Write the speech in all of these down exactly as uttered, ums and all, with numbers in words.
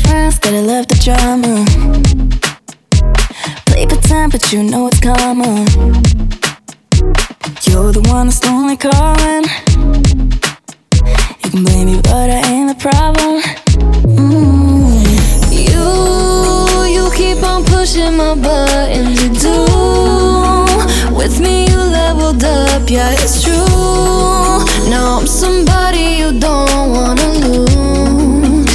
friends that I love the drama. Play pretend, but you know it's common. You're the one that's only calling. You can blame me, but I ain't the problem. mm. You, you keep on pushing my buttons. You do. With me you leveled up, yeah, it's true. Now I'm somebody you don't wanna lose.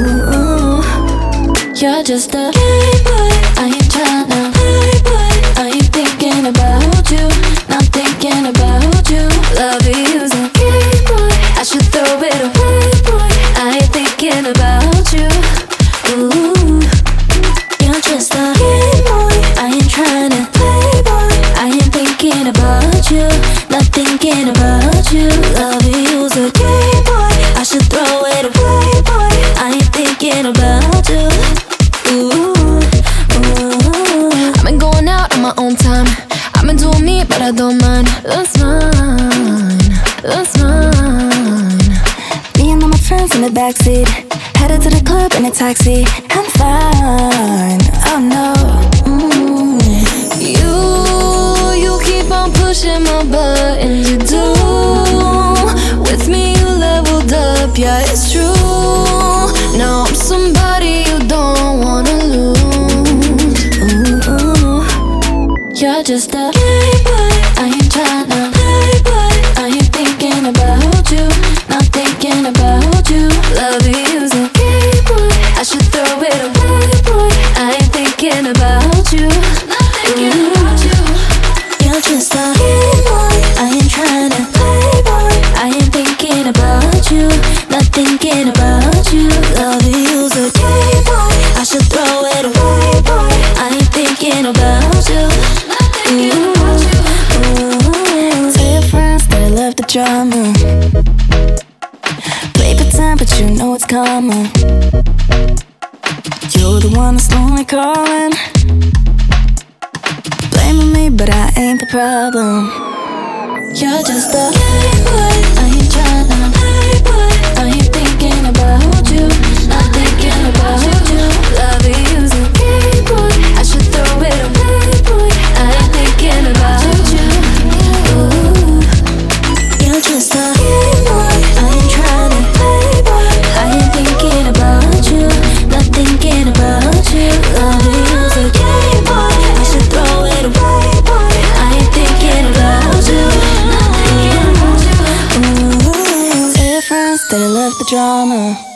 Ooh, you're just a playboy. I ain't tryna playboy. I ain't thinking about you, not thinking about you. Love you's a playboy. I should throw it away, boy. I ain't thinking about you. Ooh, you're just a playboy. I ain't tryna playboy. I ain't thinking about you, not thinking about you. Love you's a playboy. I should throw it away, boy. I ain't thinking about you. Ooh, ooh. I've been going out on my own time. I've been doing me, but I don't mind. That's mine, that's mine. Me and all my friends in the backseat, headed to the club in a taxi. I'm fine, oh no. mm. You, you keep on pushing my buttons. You do. With me you leveled up, yeah, it's true. Now I'm somebody you don't wanna lose. Ooh, You're just a playboy. I ain't tryna playboy. I ain't thinking about you, not thinking about you. Love you's a playboy. I should throw it away, boy. I ain't thinking about you, not thinking about you. you're just a playboy. I ain't tryna playboy. I ain't thinking about you, not thinking about you. Love you's a playboy. I should throw it away, boy. I ain't thinking about you. Ooh, ooh. Tell your friends that I love the drama. Play pretend, but you know it's common. You're the one that's only calling. Blaming me, but I ain't the problem. You're just a playboy. I ain't tryna playboy. I ain't thinking about you, not thinking about you. Love you's a playboy. I should throw it away, boy. I ain't thinking about you. Ooh, You're just a playboy. I ain't tryna playboy. I ain't thinking about you, not thinking about you. Love you's a playboy. I should throw it away, boy. I ain't thinking about you. Ooh, tell your friends that I love the drama.